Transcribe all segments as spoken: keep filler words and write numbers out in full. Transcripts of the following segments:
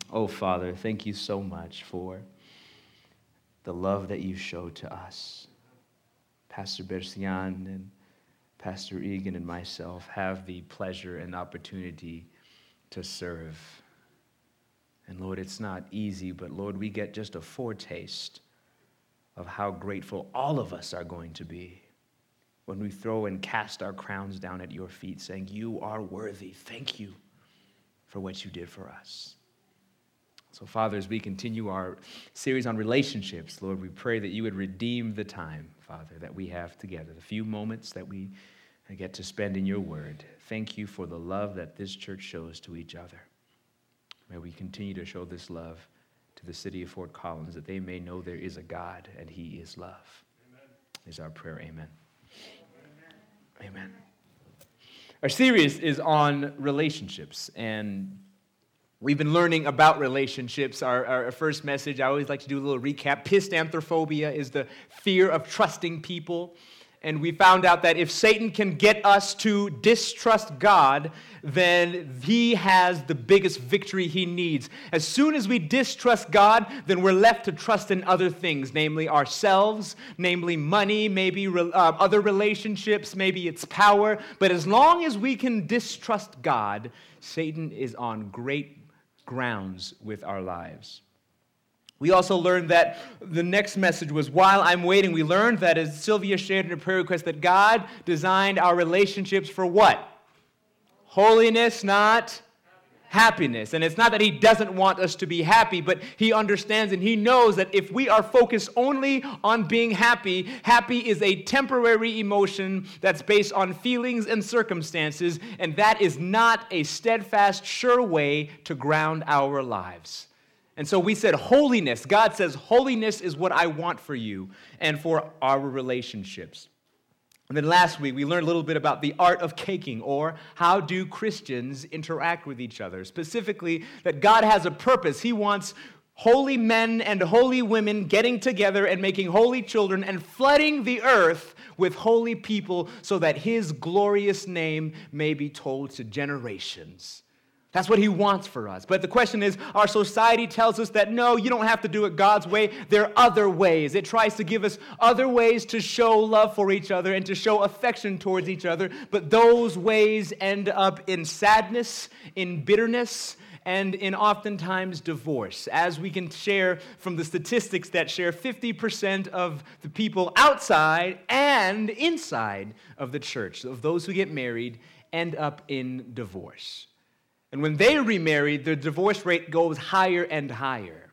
Oh, Father, thank you so much for the love that you showed to us. Pastor Bercian and Pastor Egan and myself have the pleasure and opportunity to serve. And Lord, it's not easy, but Lord, we get just a foretaste of how grateful all of us are going to be when we throw and cast our crowns down at your feet, saying, you are worthy. Thank you for what you did for us. So, Father, as we continue our series on relationships, Lord, we pray that you would redeem the time, Father, that we have together, the few moments that we get to spend in your word. Thank you for the love that this church shows to each other. May we continue to show this love to the city of Fort Collins, that they may know there is a God and he is love. Amen. Is our prayer. Amen. Amen. Amen. Our series is on relationships, and we've been learning about relationships. Our, our first message, I always like to do a little recap. Pistanthrophobia is the fear of trusting people. And we found out that if Satan can get us to distrust God, then he has the biggest victory he needs. As soon as we distrust God, then we're left to trust in other things, namely ourselves, namely money, maybe uh, other relationships, maybe it's power. But as long as we can distrust God, Satan is on great grounds with our lives. We also learned that the next message was, while I'm waiting, we learned that, as Sylvia shared in her prayer request, that God designed our relationships for what? Holiness, not happiness. And it's not that he doesn't want us to be happy, but he understands and he knows that if we are focused only on being happy, happy is a temporary emotion that's based on feelings and circumstances, and that is not a steadfast, sure way to ground our lives. And so we said holiness. God says holiness is what I want for you and for our relationships. And then last week we learned a little bit about the art of caking, or how do Christians interact with each other. Specifically, that God has a purpose. He wants holy men and holy women getting together and making holy children and flooding the earth with holy people so that his glorious name may be told to generations. That's what he wants for us. But the question is, our society tells us that no, you don't have to do it God's way. There are other ways. It tries to give us other ways to show love for each other and to show affection towards each other. But those ways end up in sadness, in bitterness, and in oftentimes divorce. As we can share from the statistics that share fifty percent of the people outside and inside of the church, of those who get married, end up in divorce. And when they remarry, the divorce rate goes higher and higher.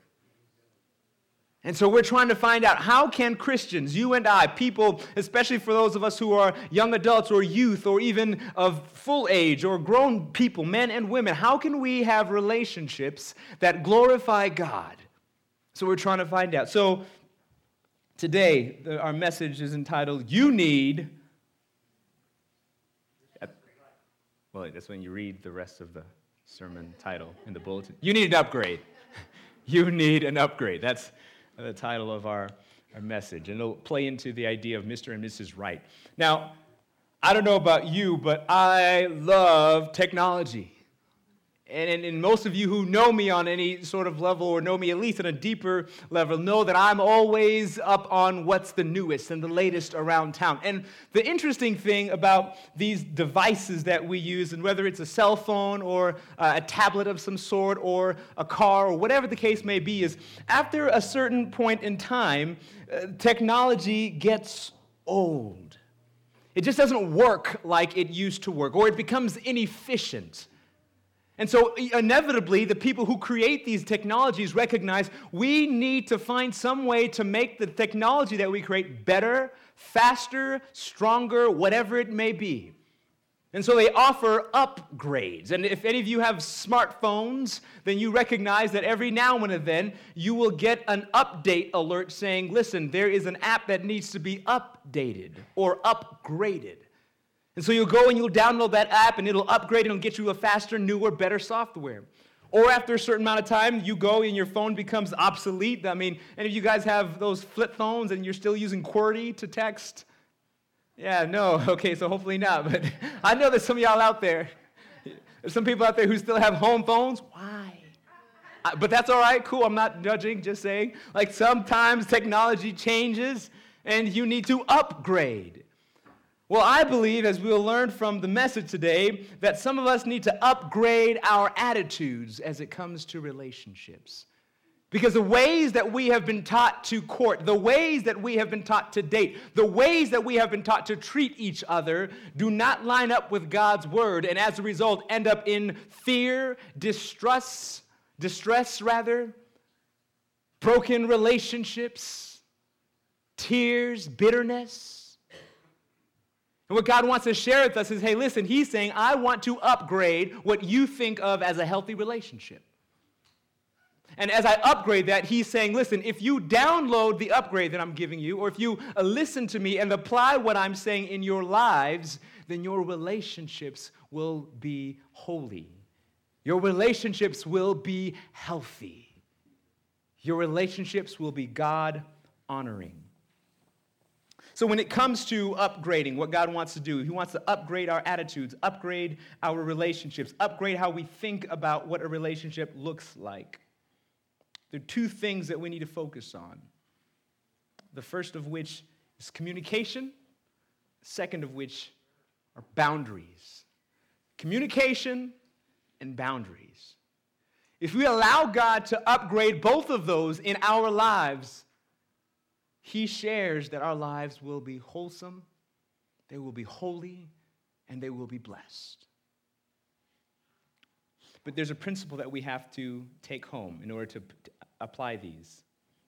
And so we're trying to find out, how can Christians, you and I, people, especially for those of us who are young adults or youth or even of full age or grown people, men and women, how can we have relationships that glorify God? So we're trying to find out. So today, the, our message is entitled, You Need... Well, that's when you read the rest of the sermon title in the bulletin. You need an upgrade. You need an upgrade. That's the title of our, our message. And it'll play into the idea of Mister and Missus Right. Now, I don't know about you, but I love technology. And, and, and most of you who know me on any sort of level, or know me at least on a deeper level, know that I'm always up on what's the newest and the latest around town. And the interesting thing about these devices that we use, and whether it's a cell phone or uh, a tablet of some sort or a car or whatever the case may be, is after a certain point in time, uh, technology gets old. It just doesn't work like it used to work, or it becomes inefficient. And so inevitably, the people who create these technologies recognize we need to find some way to make the technology that we create better, faster, stronger, whatever it may be. And so they offer upgrades. And if any of you have smartphones, then you recognize that every now and then you will get an update alert saying, listen, there is an app that needs to be updated or upgraded. And so you'll go and you'll download that app, and it'll upgrade and it'll get you a faster, newer, better software. Or after a certain amount of time, you go and your phone becomes obsolete. I mean, any of you guys have those flip phones and you're still using QWERTY to text? Yeah, no. Okay, so hopefully not. But I know there's some of y'all out there. There's some people out there who still have home phones. Why? I, but that's all right, cool. I'm not judging, just saying. Like sometimes technology changes and you need to upgrade. Well, I believe, as we'll learn from the message today, that some of us need to upgrade our attitudes as it comes to relationships. Because the ways that we have been taught to court, the ways that we have been taught to date, the ways that we have been taught to treat each other do not line up with God's word, and as a result end up in fear, distrust, distress rather, broken relationships, tears, bitterness. And what God wants to share with us is, hey, listen, he's saying, I want to upgrade what you think of as a healthy relationship. And as I upgrade that, he's saying, listen, if you download the upgrade that I'm giving you, or if you uh, listen to me and apply what I'm saying in your lives, then your relationships will be holy. Your relationships will be healthy. Your relationships will be God-honoring. So when it comes to upgrading, what God wants to do, he wants to upgrade our attitudes, upgrade our relationships, upgrade how we think about what a relationship looks like. There are two things that we need to focus on. The first of which is communication. The second of which are boundaries. Communication and boundaries. If we allow God to upgrade both of those in our lives, he shares that our lives will be wholesome, they will be holy, and they will be blessed. But there's a principle that we have to take home in order to p- apply these.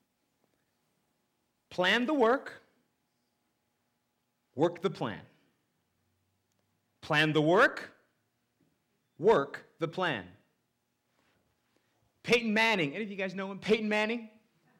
Plan the work, work the plan. Plan the work, work the plan. Peyton Manning, any of you guys know him? Peyton Manning?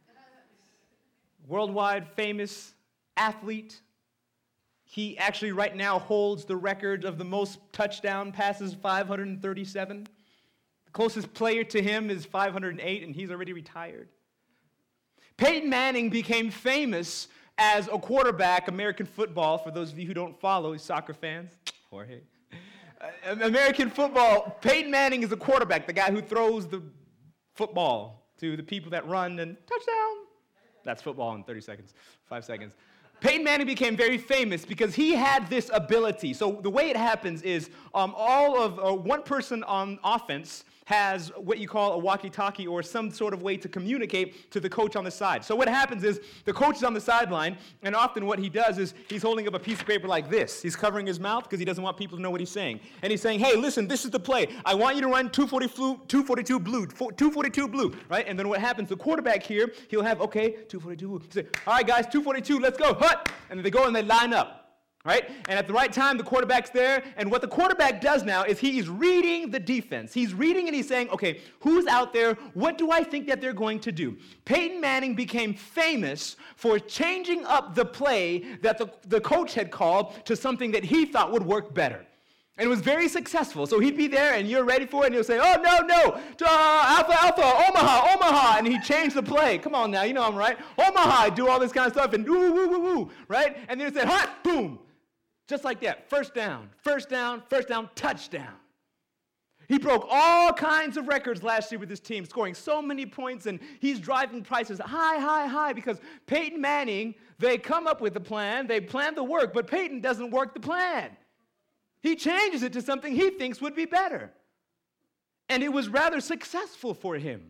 Worldwide famous athlete. He actually right now holds the record of the most touchdown passes, five hundred thirty-seven. The closest player to him is five hundred eight, and he's already retired. Peyton Manning became famous as a quarterback, American football, for those of you who don't follow, soccer fans. Jorge. Uh, American football, Peyton Manning is a quarterback, the guy who throws the football to the people that run and touchdown. That's football in thirty seconds, five seconds. Peyton Manning became very famous because he had this ability. So the way it happens is um, all of uh, one person on offense has what you call a walkie-talkie or some sort of way to communicate to the coach on the side. So what happens is the coach is on the sideline, and often what he does is he's holding up a piece of paper like this. He's covering his mouth because he doesn't want people to know what he's saying. And he's saying, hey, listen, this is the play. I want you to run two forty-two blue, two forty-two blue, right? And then what happens, the quarterback here, he'll have, okay, two forty-two blue. He'll say, all right, guys, two forty-two, let's go, hut! And then they go and they line up. Right? And at the right time, the quarterback's there. And what the quarterback does now is he's reading the defense. He's reading and he's saying, okay, who's out there? What do I think that they're going to do? Peyton Manning became famous for changing up the play that the, the coach had called to something that he thought would work better. And it was very successful. So he'd be there and you're ready for it and he'll say, oh, no, no, uh, Alpha, Alpha, Omaha, Omaha. And he changed the play. Come on now, you know I'm right. Omaha, do all this kind of stuff and woo, woo, woo, woo, right? And then he said, hot, boom. Just like that, first down, first down, first down, touchdown. He broke all kinds of records last year with his team, scoring so many points, and he's driving prices high, high, high, because Peyton Manning, they come up with the plan, they plan the work, but Peyton doesn't work the plan. He changes it to something he thinks would be better. And it was rather successful for him.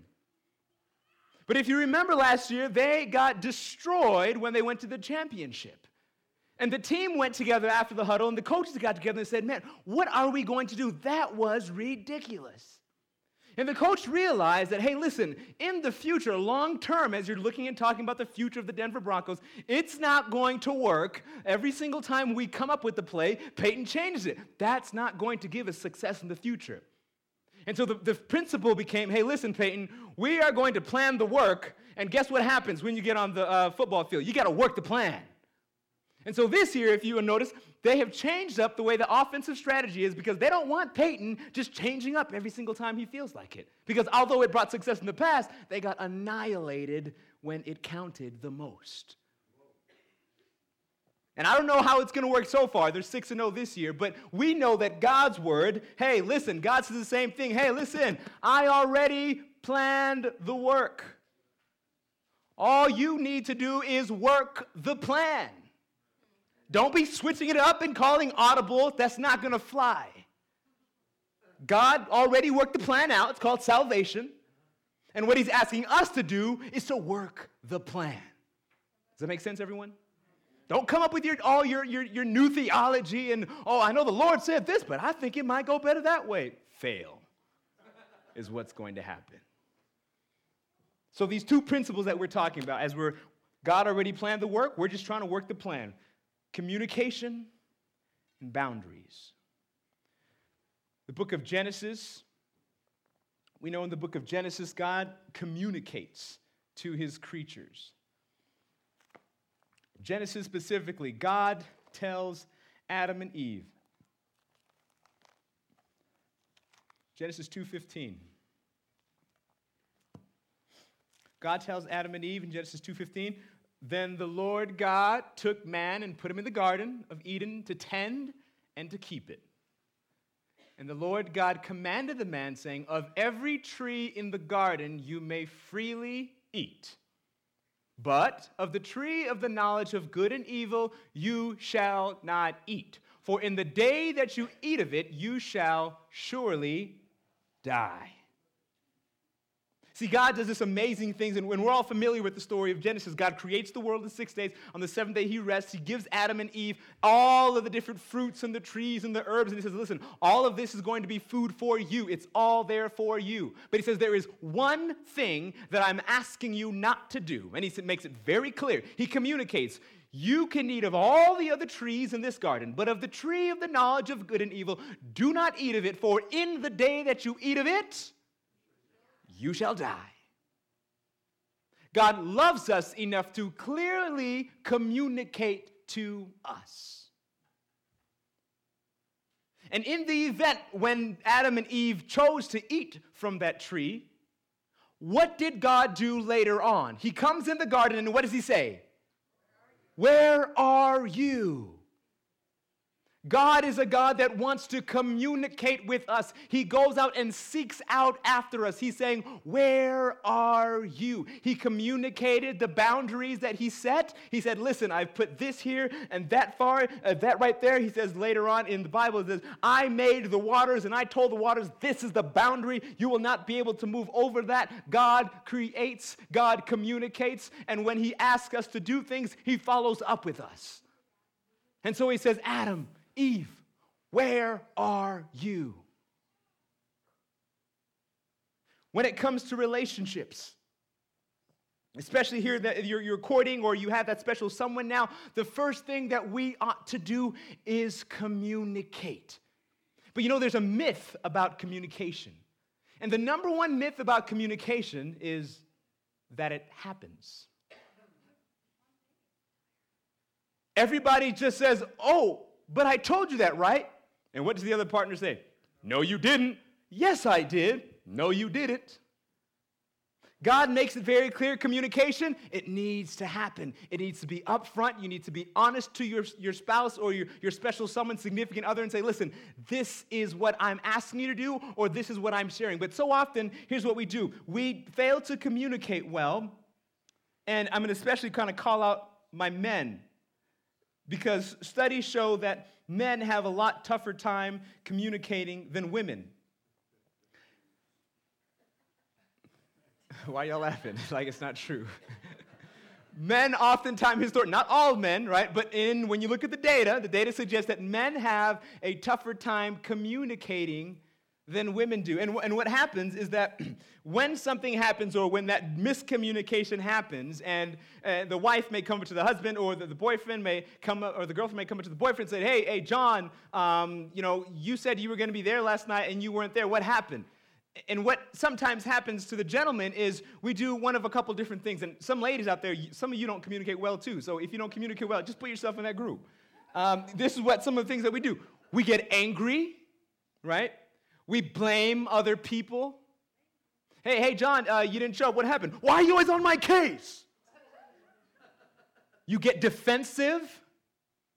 But if you remember last year, they got destroyed when they went to the championship. And the team went together after the huddle, and the coaches got together and said, man, what are we going to do? That was ridiculous. And the coach realized that, hey, listen, in the future, long term, as you're looking and talking about the future of the Denver Broncos, it's not going to work. Every single time we come up with the play, Peyton changes it. That's not going to give us success in the future. And so the, the principle became, hey, listen, Peyton, we are going to plan the work, and guess what happens when you get on the uh, football field? You got to work the plan. And so this year, if you notice, they have changed up the way the offensive strategy is because they don't want Peyton just changing up every single time he feels like it. Because although it brought success in the past, they got annihilated when it counted the most. And I don't know how it's going to work so far. They're six and oh this year. But we know that God's word, hey, listen, God says the same thing. Hey, listen, I already planned the work. All you need to do is work the plan. Don't be switching it up and calling audible. That's not going to fly. God already worked the plan out. It's called salvation. And what he's asking us to do is to work the plan. Does that make sense, everyone? Don't come up with your all your, your, your new theology and, oh, I know the Lord said this, but I think it might go better that way. Fail is what's going to happen. So these two principles that we're talking about, as we're, God already planned the work, we're just trying to work the plan. Communication and boundaries. The book of Genesis, we know in the book of Genesis, God communicates to his creatures. Genesis specifically, God tells Adam and Eve. Genesis two fifteen. God tells Adam and Eve in Genesis two fifteen, then the Lord God took man and put him in the garden of Eden to tend and to keep it. And the Lord God commanded the man, saying, of every tree in the garden you may freely eat. But of the tree of the knowledge of good and evil you shall not eat. For in the day that you eat of it, you shall surely die. See, God does this amazing things, and when we're all familiar with the story of Genesis, God creates the world in six days. On the seventh day, he rests. He gives Adam and Eve all of the different fruits and the trees and the herbs, and he says, listen, all of this is going to be food for you. It's all there for you. But he says, there is one thing that I'm asking you not to do, and he makes it very clear. He communicates, you can eat of all the other trees in this garden, but of the tree of the knowledge of good and evil, do not eat of it, for in the day that you eat of it, you shall die. God loves us enough to clearly communicate to us. And in the event when Adam and Eve chose to eat from that tree, what did God do later on? He comes in the garden and what does he say? Where are you? God is a God that wants to communicate with us. He goes out and seeks out after us. He's saying, where are you? He communicated the boundaries that he set. He said, listen, I've put this here and that far, uh, that right there. He says later on in the Bible, it says, I made the waters and I told the waters, this is the boundary. You will not be able to move over that. God creates, God communicates, and when he asks us to do things, he follows up with us. And so he says, Adam, Eve, where are you? When it comes to relationships, especially here that you're, you're courting or you have that special someone now, the first thing that we ought to do is communicate. But you know, there's a myth about communication. And the number one myth about communication is that it happens. Everybody just says, oh, but I told you that, right? And what does the other partner say? No, you didn't. Yes, I did. No, you didn't. God makes it very clear, communication, it needs to happen. It needs to be upfront. You need to be honest to your, your spouse or your, your special someone, significant other, and say, listen, this is what I'm asking you to do, or this is what I'm sharing. But so often, here's what we do. We fail to communicate well, and I'm going to especially kind of call out my men, because studies show that men have a lot tougher time communicating than women. Why y'all laughing? Like it's not true. Men oftentimes, historically, not all men, right? But in when you look at the data, the data suggests that men have a tougher time communicating than women do. And, and what happens is that when something happens or when that miscommunication happens, and uh, the wife may come to the husband or the, the boyfriend may come up, or the girlfriend may come up to the boyfriend and say, hey, hey, John, um, you know, you said you were going to be there last night and you weren't there. What happened? And what sometimes happens to the gentleman is we do one of a couple different things. And some ladies out there, some of you don't communicate well too. So if you don't communicate well, just put yourself in that group. Um, this is what some of the things that we do. We get angry, right? We blame other people. Hey, hey, John, uh, you didn't show up. What happened? Why are you always on my case? You get defensive.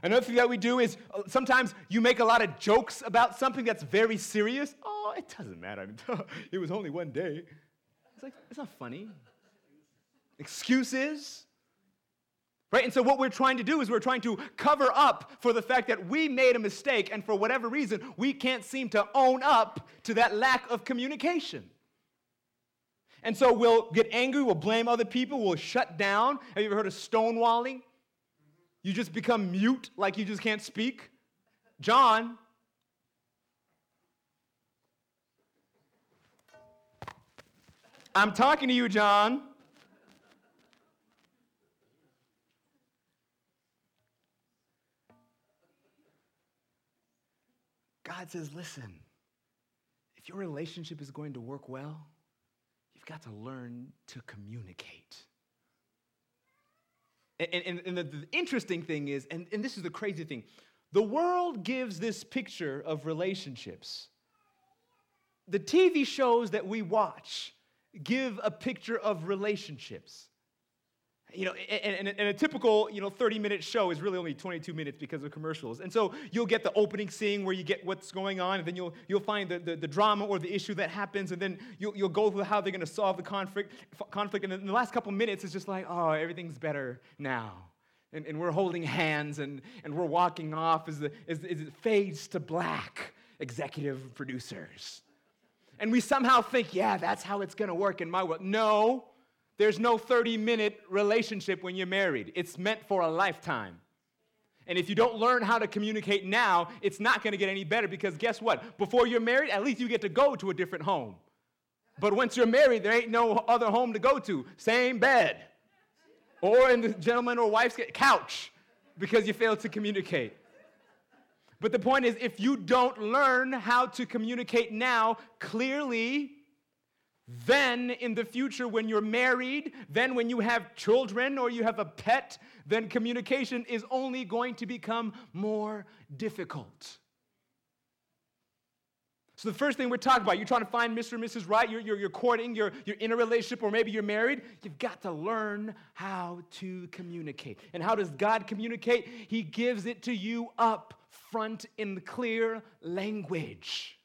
Another thing that we do is uh, sometimes you make a lot of jokes about something that's very serious. Oh, it doesn't matter. I mean, it was only one day. It's like, it's not funny. Excuses. Right? And so what we're trying to do is we're trying to cover up for the fact that we made a mistake, and for whatever reason, we can't seem to own up to that lack of communication. And so we'll get angry, we'll blame other people, we'll shut down. Have you ever heard of stonewalling? You just become mute, like you just can't speak. John, I'm talking to you, John. God says, listen, if your relationship is going to work well, you've got to learn to communicate. And, and, and the, the interesting thing is, and, and this is the crazy thing, the world gives this picture of relationships. The T V shows that we watch give a picture of relationships. You know, and, and, and a typical, you know, thirty-minute show is really only twenty-two minutes because of commercials. And so you'll get the opening scene where you get what's going on, and then you'll you'll find the, the, the drama or the issue that happens, and then you'll, you'll go through how they're going to solve the conflict, conflict. And in the last couple minutes, it's just like, oh, everything's better now. And, and we're holding hands, and, and we're walking off as, the, as, as it fades to black, executive producers. And we somehow think, yeah, that's how it's going to work in my world. No. There's no thirty-minute relationship when you're married. It's meant for a lifetime. And if you don't learn how to communicate now, it's not going to get any better, because guess what? Before you're married, at least you get to go to a different home. But once you're married, there ain't no other home to go to. Same bed. Or in the gentleman or wife's couch, because you failed to communicate. But the point is, if you don't learn how to communicate now clearly, then in the future when you're married, then when you have children or you have a pet, then communication is only going to become more difficult. So the first thing we're talking about, you're trying to find Mister or Missus Right, you're, you're, you're courting, you're, you're in a relationship, or maybe you're married, you've got to learn how to communicate. And how does God communicate? He gives it to you up front in clear language.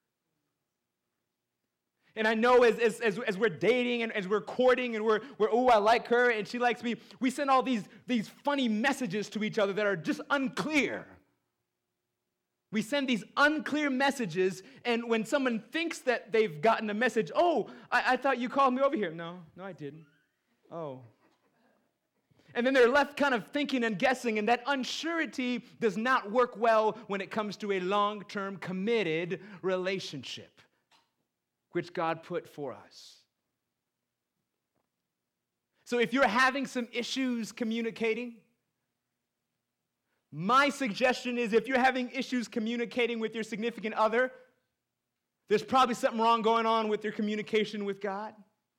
And I know as, as, as, as we're dating and as we're courting and we're, we're, oh, I like her and she likes me, we send all these, these funny messages to each other that are just unclear. We send these unclear messages, and when someone thinks that they've gotten a message, oh, I, I thought you called me over here. No, no, I didn't. Oh. And then they're left kind of thinking and guessing, and that unsurety does not work well when it comes to a long-term committed relationship, which God put for us. So if you're having some issues communicating, my suggestion is if you're having issues communicating with your significant other, there's probably something wrong going on with your communication with God.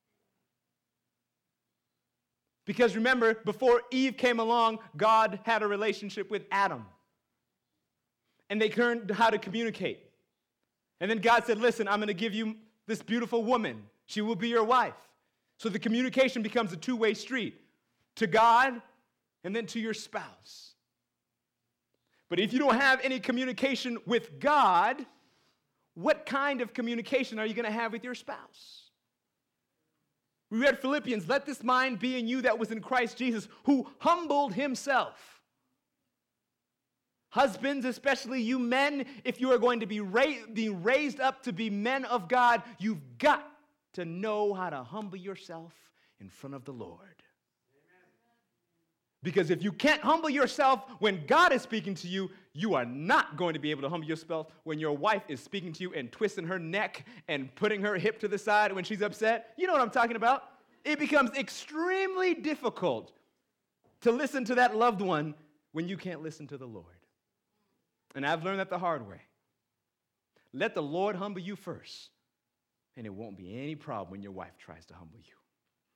Because remember, before Eve came along, God had a relationship with Adam. And they learned how to communicate. And then God said, listen, I'm going to give you this beautiful woman. She will be your wife. So the communication becomes a two-way street, to God and then to your spouse. But if you don't have any communication with God, what kind of communication are you going to have with your spouse? We read Philippians, let this mind be in you that was in Christ Jesus, who humbled himself. Husbands, especially you men, if you are going to be ra- being raised up to be men of God, you've got to know how to humble yourself in front of the Lord. Because if you can't humble yourself when God is speaking to you, you are not going to be able to humble yourself when your wife is speaking to you and twisting her neck and putting her hip to the side when she's upset. You know what I'm talking about. It becomes extremely difficult to listen to that loved one when you can't listen to the Lord. And I've learned that the hard way. Let the Lord humble you first, and it won't be any problem when your wife tries to humble you.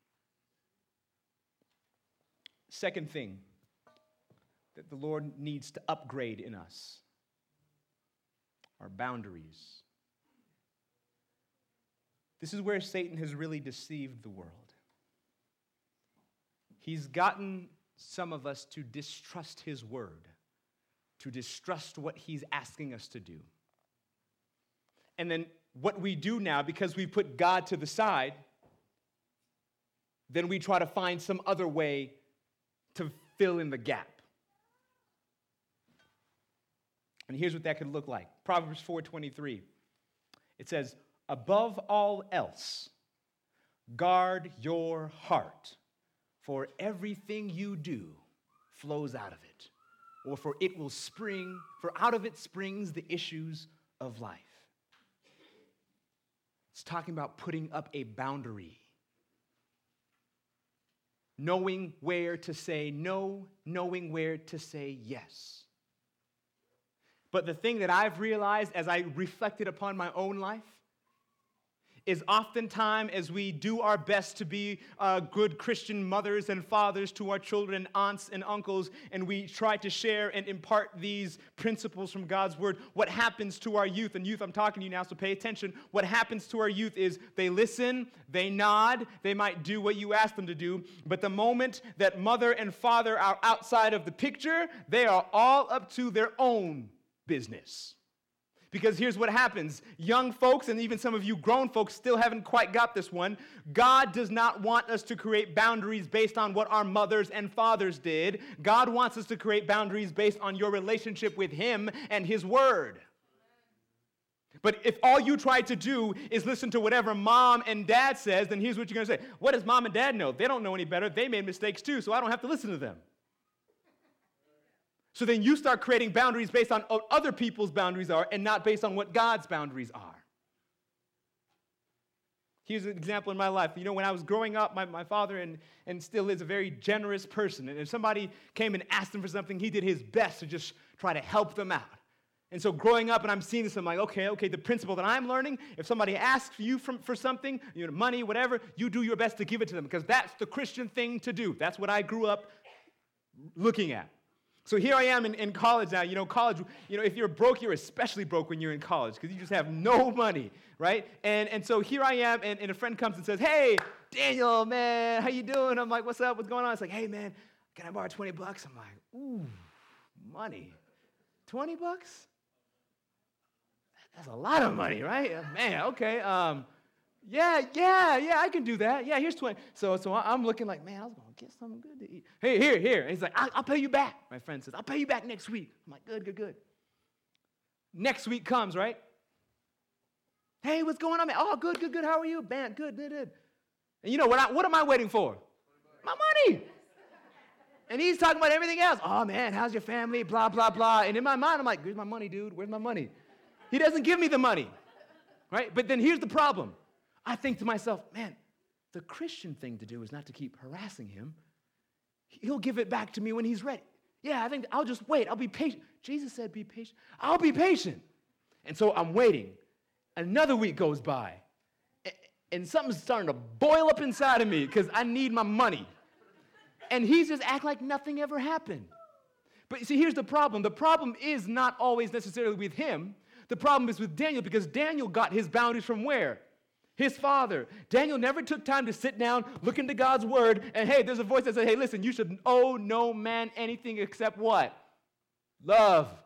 Second thing that the Lord needs to upgrade in us are boundaries. This is where Satan has really deceived the world. He's gotten some of us to distrust his word to distrust what he's asking us to do. And then what we do now, because we put God to the side, then we try to find some other way to fill in the gap. And here's what that could look like. Proverbs four twenty-three. It says, above all else, guard your heart, for everything you do flows out of it. Or for it will spring, for out of it springs the issues of life. It's talking about putting up a boundary. Knowing where to say no, knowing where to say yes. But the thing that I've realized as I reflected upon my own life is oftentimes as we do our best to be uh, good Christian mothers and fathers to our children, aunts and uncles, and we try to share and impart these principles from God's word, what happens to our youth, and youth, I'm talking to you now, so pay attention, what happens to our youth is they listen, they nod, they might do what you ask them to do, but the moment that mother and father are outside of the picture, they are all up to their own business. Because here's what happens. Young folks, and even some of you grown folks still haven't quite got this one. God does not want us to create boundaries based on what our mothers and fathers did. God wants us to create boundaries based on your relationship with Him and His Word. But if all you try to do is listen to whatever mom and dad says, then here's what you're going to say. What does mom and dad know? They don't know any better. They made mistakes too, so I don't have to listen to them. So then you start creating boundaries based on what other people's boundaries are and not based on what God's boundaries are. Here's an example in my life. You know, when I was growing up, my, my father and, and still is a very generous person. And if somebody came and asked him for something, he did his best to just try to help them out. And so growing up and I'm seeing this, I'm like, okay, okay, the principle that I'm learning, if somebody asks you for, for something, you know, money, whatever, you do your best to give it to them because that's the Christian thing to do. That's what I grew up looking at. So here I am in, in college now. You know, college, you know, if you're broke, you're especially broke when you're in college because you just have no money, right? And and so here I am, and, and a friend comes and says, hey, Daniel, man, how you doing? I'm like, what's up? What's going on? It's like, hey, man, can I borrow twenty bucks? I'm like, ooh, money. twenty bucks? That's a lot of money, right? Man, okay. Um, yeah, yeah, yeah, I can do that. Yeah, here's twenty. So, so I'm looking like, man, I was going to get something good to eat. Hey, here, here. And he's like, I'll, I'll pay you back. My friend says, I'll pay you back next week. I'm like, good, good, good. Next week comes, right? Hey, what's going on, man? Oh, good, good, good. How are you? Man, good, good, good. And you know, what, I, what am I waiting for? My money. And he's talking about everything else. Oh, man, how's your family? Blah, blah, blah. And in my mind, I'm like, where's my money, dude? Where's my money? He doesn't give me the money, right? But then here's the problem. I think to myself, man, the Christian thing to do is not to keep harassing him. He'll give it back to me when he's ready. Yeah, I think I'll just wait. I'll be patient. Jesus said be patient. I'll be patient. And so I'm waiting. Another week goes by. And something's starting to boil up inside of me because I need my money. And he's just act like nothing ever happened. But see, here's the problem. The problem is not always necessarily with him. The problem is with Daniel because Daniel got his boundaries from where? His father. Daniel never took time to sit down, look into God's word, and hey, there's a voice that said, hey, listen, you should owe no man anything except what? Love.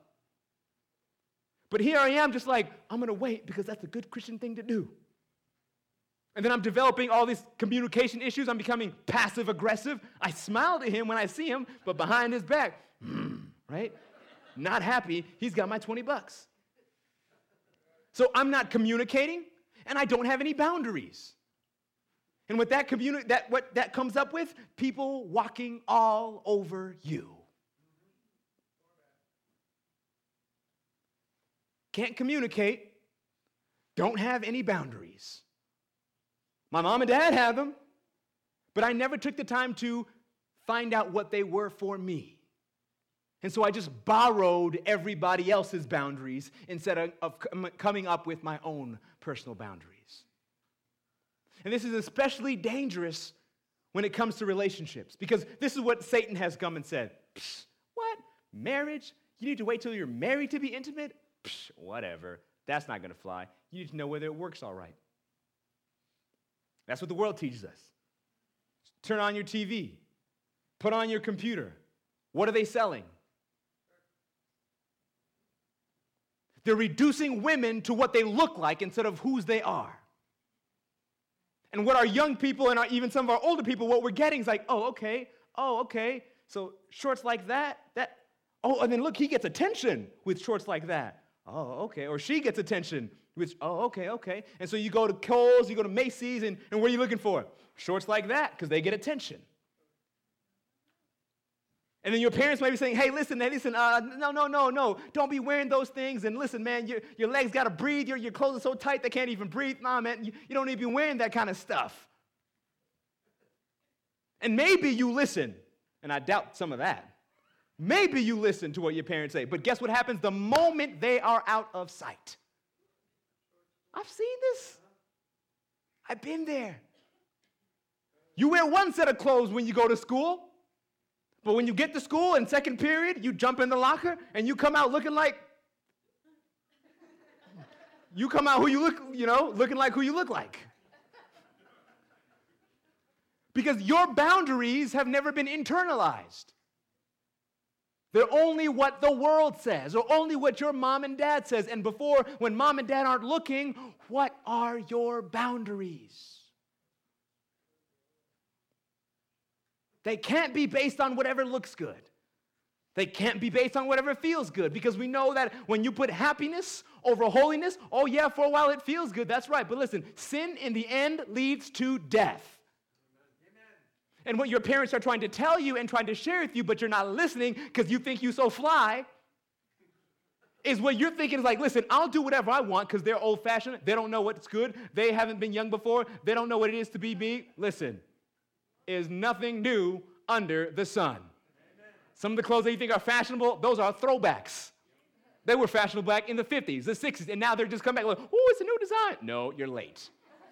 But here I am just like, I'm going to wait because that's a good Christian thing to do. And then I'm developing all these communication issues. I'm becoming passive aggressive. I smile at him when I see him, but behind his back, mm, right? Not happy. He's got my twenty bucks. So I'm not communicating. And I don't have any boundaries. And what that communi- that what that comes up with, people walking all over you. Can't communicate, don't have any boundaries. My mom and dad have them, but I never took the time to find out what they were for me. And so I just borrowed everybody else's boundaries instead of, of coming up with my own personal boundaries. And this is especially dangerous when it comes to relationships because this is what Satan has come and said. Psh, what? Marriage? You need to wait till you're married to be intimate? Psh, whatever. That's not going to fly. You need to know whether it works all right. That's what the world teaches us. Turn on your T V. Put on your computer. What are they selling? They're reducing women to what they look like instead of whose they are. And what our young people and our, even some of our older people, what we're getting is like, oh, okay, oh, okay. So shorts like that, that, oh, and then look, he gets attention with shorts like that. Oh, okay. Or she gets attention with, oh, okay, okay. And so you go to Kohl's, you go to Macy's, and, and what are you looking for? Shorts like that, because they get attention. And then your parents might be saying, hey, listen, hey, listen, uh, no, no, no, no, don't be wearing those things. And listen, man, your, your legs got to breathe. Your, your clothes are so tight they can't even breathe. Nah, man, you, you don't need to be wearing that kind of stuff. And maybe you listen, and I doubt some of that. Maybe you listen to what your parents say. But guess what happens the moment they are out of sight? I've seen this. I've been there. You wear one set of clothes when you go to school. But when you get to school in second period, you jump in the locker and you come out looking like, you come out who you look, you know, looking like who you look like. Because your boundaries have never been internalized. They're only what the world says or only what your mom and dad says. And before, when mom and dad aren't looking, what are your boundaries? They can't be based on whatever looks good. They can't be based on whatever feels good, because we know that when you put happiness over holiness, oh yeah, for a while it feels good, that's right. But listen, sin in the end leads to death. Amen. And what your parents are trying to tell you and trying to share with you, but you're not listening because you think you so fly, is what you're thinking is like, listen, I'll do whatever I want because they're old-fashioned. They don't know what's good. They haven't been young before. They don't know what it is to be me. Listen. Is nothing new under the sun. Amen. Some of the clothes that you think are fashionable, those are throwbacks. They were fashionable back in the fifties, the sixties, and now they're just coming back like, oh, it's a new design. No, you're late.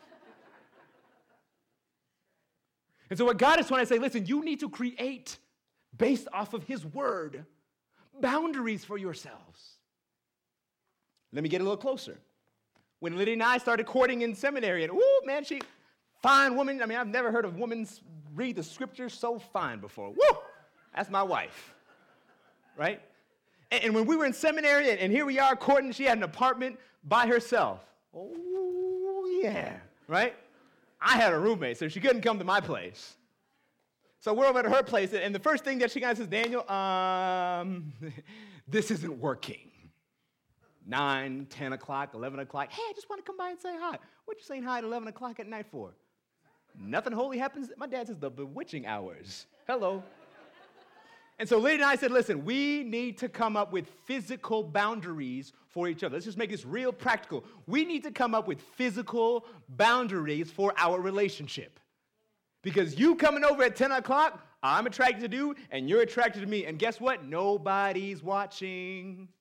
And so what God is trying to say, listen, you need to create, based off of His word, boundaries for yourselves. Let me get a little closer. When Lydia and I started courting in seminary, and woo, man, she... fine woman. I mean, I've never heard a woman read the scriptures so fine before. Woo! That's my wife, right? And, and when we were in seminary, and, and here we are courting, she had an apartment by herself. Oh, yeah, right? I had a roommate, so she couldn't come to my place. So we're over at her place, and the first thing that she kind of says, Daniel, um, this isn't working. Nine, ten o'clock, eleven o'clock. Hey, I just want to come by and say hi. What you saying hi at eleven o'clock at night for? Nothing holy happens. My dad says the bewitching hours. Hello. And so Lydia and I said, listen, we need to come up with physical boundaries for each other. Let's just make this real practical. We need to come up with physical boundaries for our relationship. Because you coming over at ten o'clock, I'm attracted to you, and you're attracted to me. And guess what? Nobody's watching.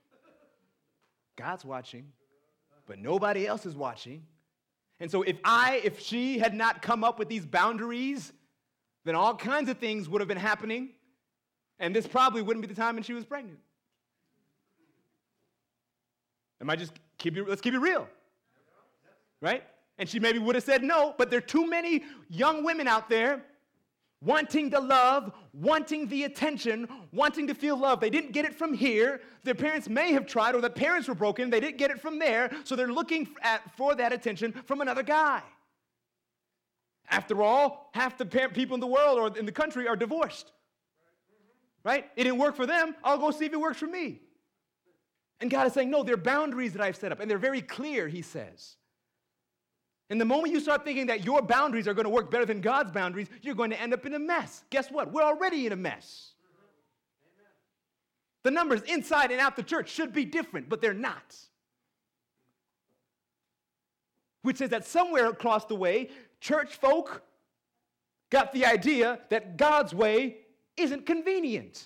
God's watching, but nobody else is watching. And so if I, if she had not come up with these boundaries, then all kinds of things would have been happening, and this probably wouldn't be the time when she was pregnant. Am I just keep it, let's keep it real, right? And she maybe would have said no, but there are too many young women out there wanting the love, wanting the attention, wanting to feel love. They didn't get it from here. Their parents may have tried, or their parents were broken. They didn't get it from there, so they're looking at, for that attention from another guy. After all, half the people in the world or in the country are divorced. Right? It didn't work for them. I'll go see if it works for me. And God is saying, no, there are boundaries that I've set up, and they're very clear, He says. And the moment you start thinking that your boundaries are going to work better than God's boundaries, you're going to end up in a mess. Guess what? We're already in a mess. Mm-hmm. The numbers inside and out the church should be different, but they're not. Which says that somewhere across the way, church folk got the idea that God's way isn't convenient.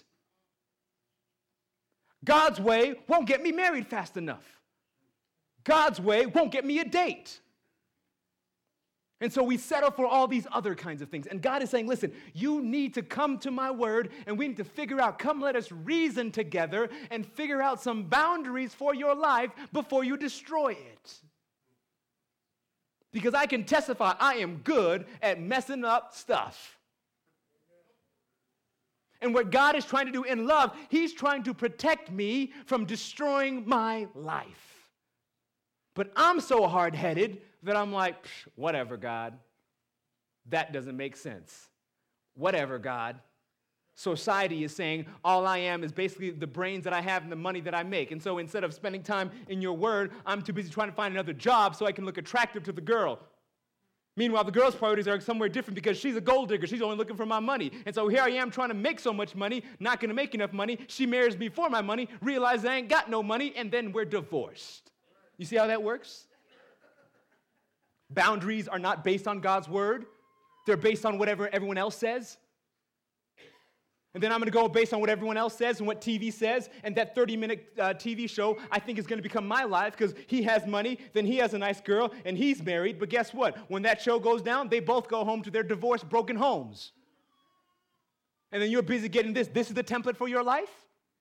God's way won't get me married fast enough. God's way won't get me a date. And so we settle for all these other kinds of things. And God is saying, listen, you need to come to my word, and we need to figure out, come let us reason together and figure out some boundaries for your life before you destroy it. Because I can testify I am good at messing up stuff. And what God is trying to do in love, he's trying to protect me from destroying my life. But I'm so hard-headed that I'm like, whatever, God. That doesn't make sense. Whatever, God. Society is saying all I am is basically the brains that I have and the money that I make. And so instead of spending time in your word, I'm too busy trying to find another job so I can look attractive to the girl. Meanwhile, the girl's priorities are somewhere different because she's a gold digger. She's only looking for my money. And so here I am trying to make so much money, not going to make enough money. She marries me for my money, realizes I ain't got no money, and then we're divorced. You see how that works? Boundaries are not based on God's word. They're based on whatever everyone else says. And then I'm going to go based on what everyone else says and what T V says. And that thirty-minute uh, T V show, I think, is going to become my life because he has money, then he has a nice girl, and he's married. But guess what? When that show goes down, they both go home to their divorced, broken homes. And then you're busy getting this. This is the template for your life?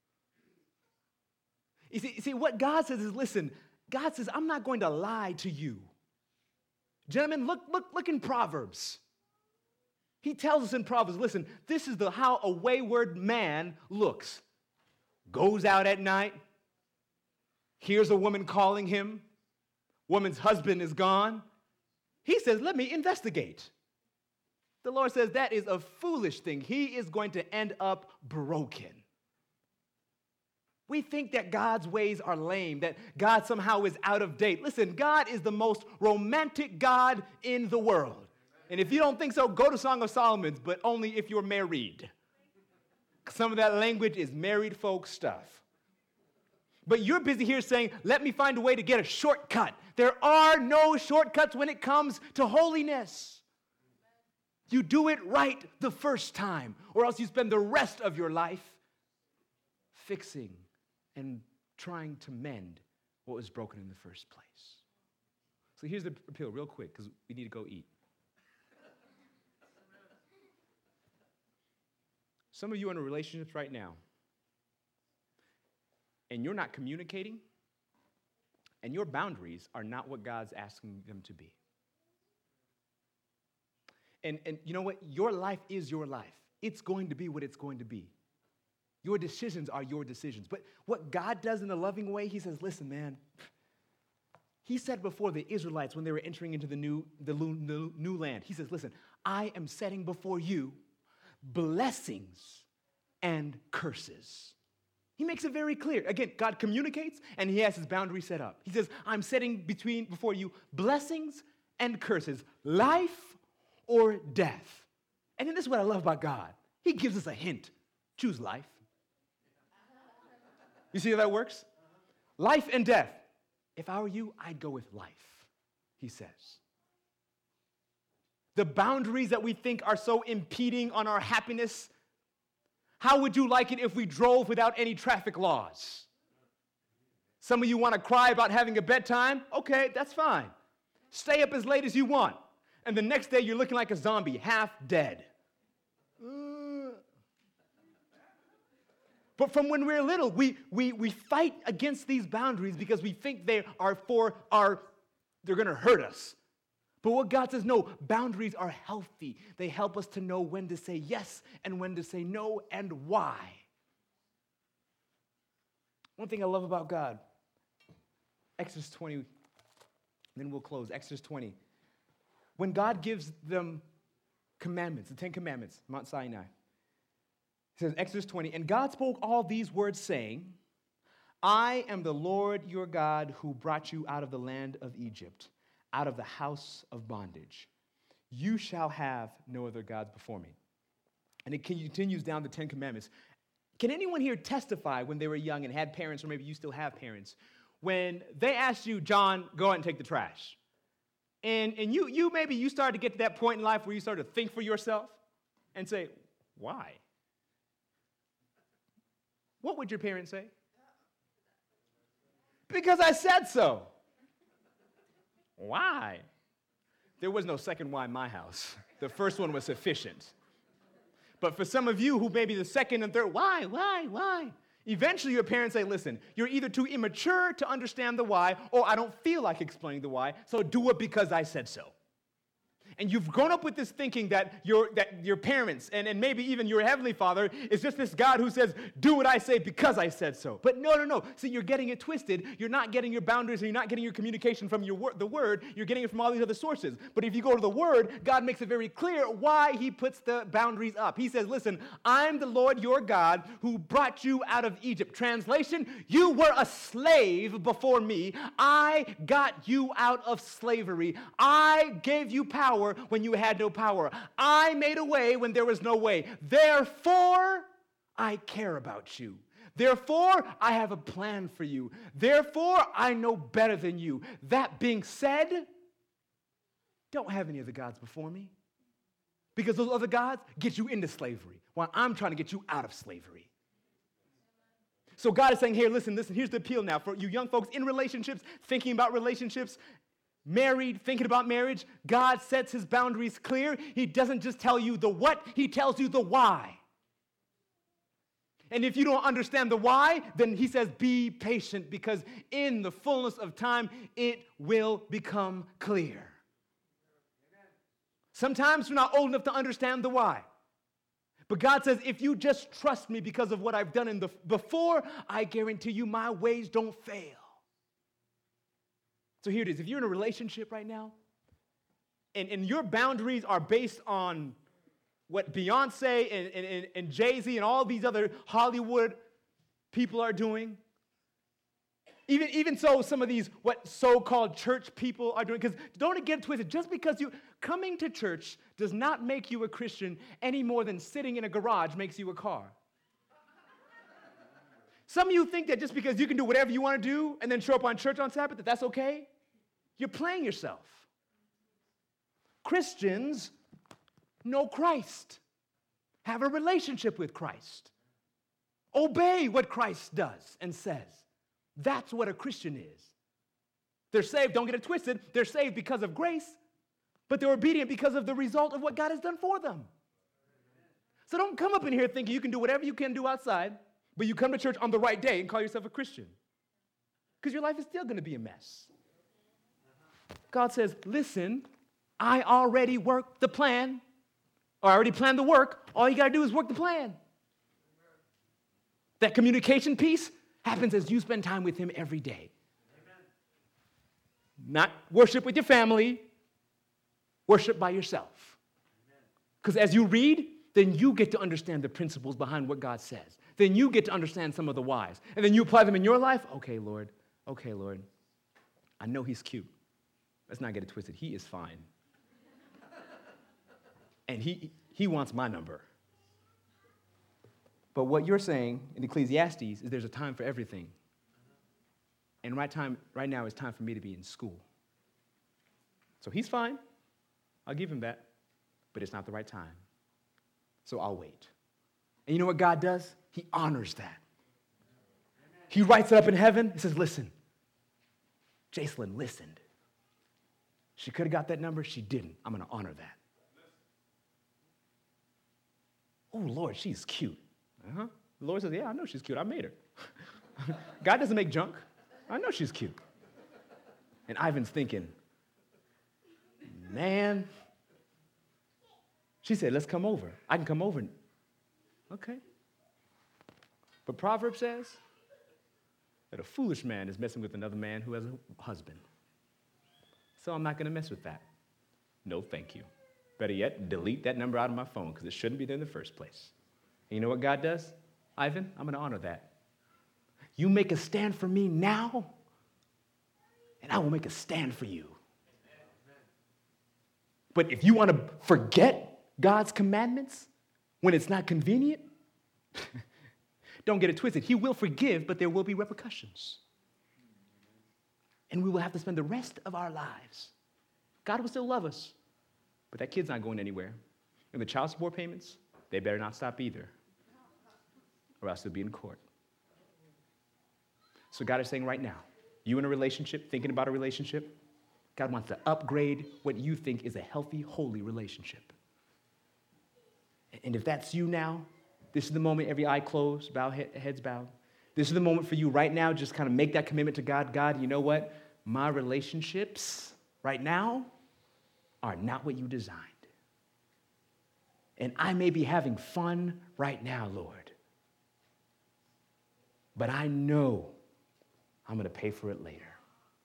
You see, you see, what God says is, listen, God says, I'm not going to lie to you. Gentlemen, look, look, look in Proverbs. He tells us in Proverbs, listen, this is the how a wayward man looks. Goes out at night, hears a woman calling him, woman's husband is gone. He says, let me investigate. The Lord says that is a foolish thing. He is going to end up broken. We think that God's ways are lame, that God somehow is out of date. Listen, God is the most romantic God in the world. And if you don't think so, go to Song of Solomon, but only if you're married. Some of that language is married folk stuff. But you're busy here saying, let me find a way to get a shortcut. There are no shortcuts when it comes to holiness. You do it right the first time, or else you spend the rest of your life fixing and trying to mend what was broken in the first place. So here's the appeal real quick, because we need to go eat. Some of you are in relationships right now, and you're not communicating, and your boundaries are not what God's asking them to be. And, and you know what? Your life is your life. It's going to be what it's going to be. Your decisions are your decisions. But what God does in a loving way, he says, listen, man, he said before the Israelites when they were entering into the new, the new, new land, he says, listen, I am setting before you blessings and curses. He makes it very clear. Again, God communicates and he has his boundary set up. He says, I'm setting between before you blessings and curses, life or death. And then this is what I love about God. He gives us a hint. Choose life. You see how that works? Life and death. If I were you, I'd go with life, he says. The boundaries that we think are so impeding on our happiness, how would you like it if we drove without any traffic laws? Some of you want to cry about having a bedtime? Okay, that's fine. Stay up as late as you want. And the next day you're looking like a zombie, half dead. Uh. But from when we're little, we, we, we fight against these boundaries because we think they are for our, they're going to hurt us. But what God says, no, boundaries are healthy. They help us to know when to say yes and when to say no and why. One thing I love about God, Exodus twenty, then we'll close, Exodus twenty. When God gives them commandments, the Ten Commandments, Mount Sinai, it says, Exodus twenty, and God spoke all these words saying, I am the Lord your God who brought you out of the land of Egypt, out of the house of bondage. You shall have no other gods before me. And it continues down the Ten Commandments. Can anyone here testify when they were young and had parents, or maybe you still have parents, when they asked you, John, go out and take the trash? And, and you, you maybe you started to get to that point in life where you started to think for yourself and say, why? What would your parents say? Because I said so. Why? There was no second why in my house. The first one was sufficient. But for some of you who maybe the second and third, why, why, why? Eventually your parents say, listen, you're either too immature to understand the why, or I don't feel like explaining the why, so do it because I said so. And you've grown up with this thinking that your, that your parents and, and maybe even your heavenly Father is just this God who says, do what I say because I said so. But no, no, no. See, you're getting it twisted. You're not getting your boundaries, and you're not getting your communication from your wor- the Word. You're getting it from all these other sources. But if you go to the Word, God makes it very clear why he puts the boundaries up. He says, listen, I'm the Lord your God who brought you out of Egypt. Translation, you were a slave before me. I got you out of slavery. I gave you power when you had no power. I made a way when there was no way. Therefore, I care about you. Therefore, I have a plan for you. Therefore, I know better than you. That being said, don't have any other gods before me. Because those other gods get you into slavery, while I'm trying to get you out of slavery. So God is saying, here, listen, listen, here's the appeal now for you young folks in relationships, thinking about relationships, married, thinking about marriage. God sets his boundaries clear. He doesn't just tell you the what, he tells you the why. And if you don't understand the why, then he says, be patient, because in the fullness of time, it will become clear. Sometimes we're not old enough to understand the why. But God says, if you just trust me because of what I've done in the before, I guarantee you my ways don't fail. So here it is. If you're in a relationship right now, and, and your boundaries are based on what Beyonce and, and, and Jay-Z and all these other Hollywood people are doing, even, even so, some of these what so-called church people are doing, because don't get twisted, just because you coming to church does not make you a Christian any more than sitting in a garage makes you a car. Some of you think that just because you can do whatever you want to do and then show up on church on Sabbath, that that's okay. You're playing yourself. Christians know Christ, have a relationship with Christ, obey what Christ does and says. That's what a Christian is. They're saved, don't get it twisted, they're saved because of grace, but they're obedient because of the result of what God has done for them. So don't come up in here thinking you can do whatever you can do outside, but you come to church on the right day and call yourself a Christian. Because your life is still going to be a mess. God says, listen, I already worked the plan, or I already planned the work. All you got to do is work the plan. That communication piece happens as you spend time with him every day. Amen. Not worship with your family, worship by yourself. Because as you read, then you get to understand the principles behind what God says. Then you get to understand some of the whys. And then you apply them in your life. Okay, Lord. Okay, Lord. I know he's cute. Let's not get it twisted. He is fine. And he, he wants my number. But what you're saying in Ecclesiastes is there's a time for everything. And right time, right now is time for me to be in school. So he's fine. I'll give him that. But it's not the right time. So I'll wait. And you know what God does? He honors that. He writes it up in heaven. He says, listen, Jacelyn listened. She could have got that number. She didn't. I'm going to honor that. Oh, Lord, she's cute. Uh-huh. The Lord says, yeah, I know she's cute. I made her. God doesn't make junk. I know she's cute. And Ivan's thinking, man. She said, let's come over. I can come over. Okay. But Proverbs says that a foolish man is messing with another man who has a husband. So I'm not going to mess with that. No, thank you. Better yet, delete that number out of my phone because it shouldn't be there in the first place. And you know what God does? Ivan, I'm going to honor that. You make a stand for me now, and I will make a stand for you. But if you want to forget God's commandments when it's not convenient, don't get it twisted. He will forgive, but there will be repercussions. And we will have to spend the rest of our lives. God will still love us, but that kid's not going anywhere. And the child support payments, they better not stop either, or else they'll be in court. So God is saying right now, you in a relationship, thinking about a relationship, God wants to upgrade what you think is a healthy, holy relationship. And if that's you now, this is the moment, every eye closed, bow, heads bowed. This is the moment for you right now, just kind of make that commitment to God. God, you know what? My relationships right now, are not what you designed. And I may be having fun right now, Lord, but I know I'm going to pay for it later.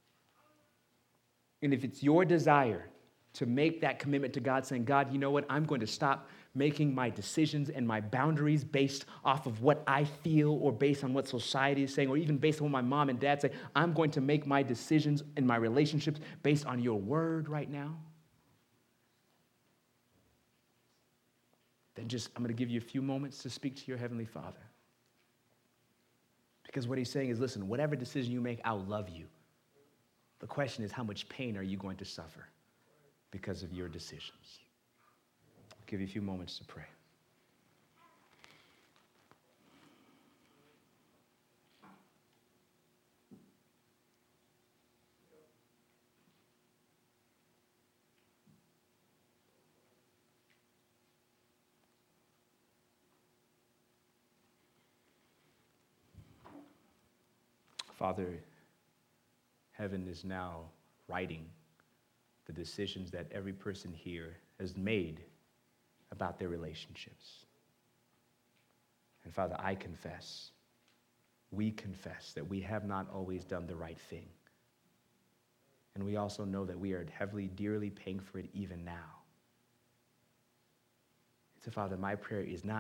And if it's your desire to make that commitment to God, saying, God, you know what? I'm going to stop making my decisions and my boundaries based off of what I feel or based on what society is saying or even based on what my mom and dad say. I'm going to make my decisions and my relationships based on your word right now. Then just, I'm going to give you a few moments to speak to your Heavenly Father. Because what he's saying is, listen, whatever decision you make, I'll love you. The question is, how much pain are you going to suffer because of your decisions? I'll give you a few moments to pray. Father, heaven is now writing the decisions that every person here has made about their relationships. And Father, I confess, we confess that we have not always done the right thing. And we also know that we are heavily, dearly paying for it even now. So Father, my prayer is not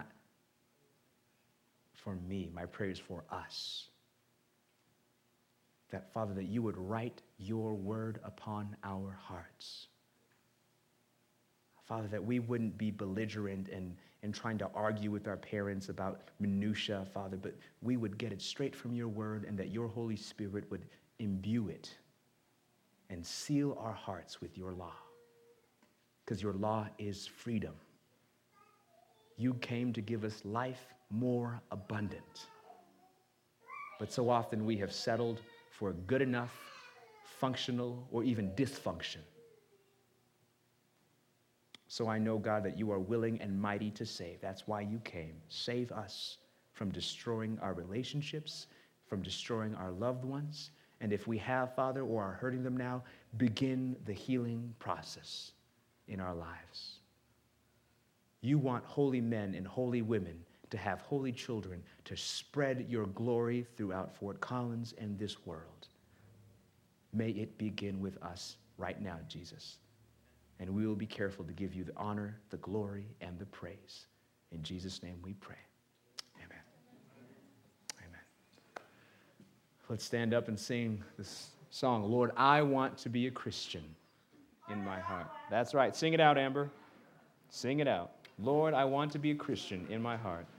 for me, my prayer is for us. That, Father, that you would write your word upon our hearts. Father, that we wouldn't be belligerent and, and trying to argue with our parents about minutia, Father, but we would get it straight from your word and that your Holy Spirit would imbue it and seal our hearts with your law. Because your law is freedom. You came to give us life more abundant. But so often we have settled for good enough, functional, or even dysfunction. So I know, God, that you are willing and mighty to save. That's why you came. Save us from destroying our relationships, from destroying our loved ones. And if we have, Father, or are hurting them now, begin the healing process in our lives. You want holy men and holy women to have holy children, to spread your glory throughout Fort Collins and this world. May it begin with us right now, Jesus. And we will be careful to give you the honor, the glory, and the praise. In Jesus' name we pray. Amen. Amen. Let's stand up and sing this song, Lord, I want to be a Christian in my heart. That's right. Sing it out, Amber. Sing it out. Lord, I want to be a Christian in my heart.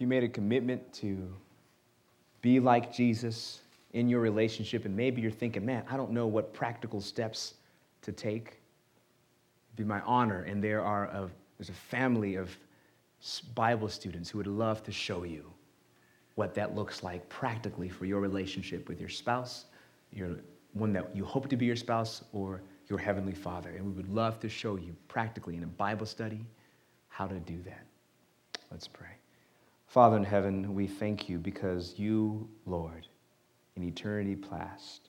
you made a commitment to be like Jesus in your relationship, and maybe you're thinking, man, I don't know what practical steps to take, it'd be my honor, and there are a, there's a family of Bible students who would love to show you what that looks like practically for your relationship with your spouse, your one that you hope to be your spouse, or your Heavenly Father. And we would love to show you practically in a Bible study how to do that. Let's pray. Father in heaven, we thank you because you, Lord, in eternity past,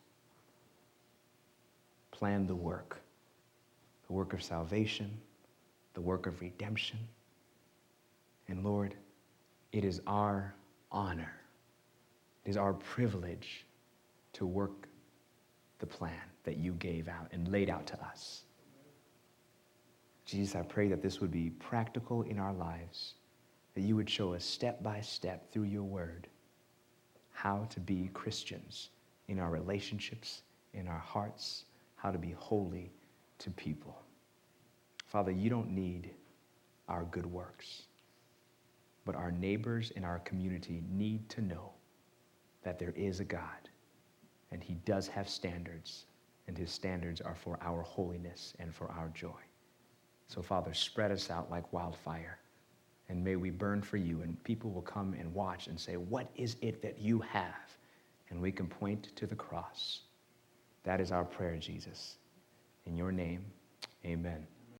planned the work, the work of salvation, the work of redemption. And Lord, it is our honor, it is our privilege to work the plan that you gave out and laid out to us. Jesus, I pray that this would be practical in our lives, that you would show us step by step through your word how to be Christians in our relationships, in our hearts, how to be holy to people. Father, you don't need our good works, but our neighbors in our community need to know that there is a God, and he does have standards, and his standards are for our holiness and for our joy. So, Father, spread us out like wildfire, and may we burn for you, and people will come and watch and say, what is it that you have? And we can point to the cross. That is our prayer, Jesus. In your name, amen.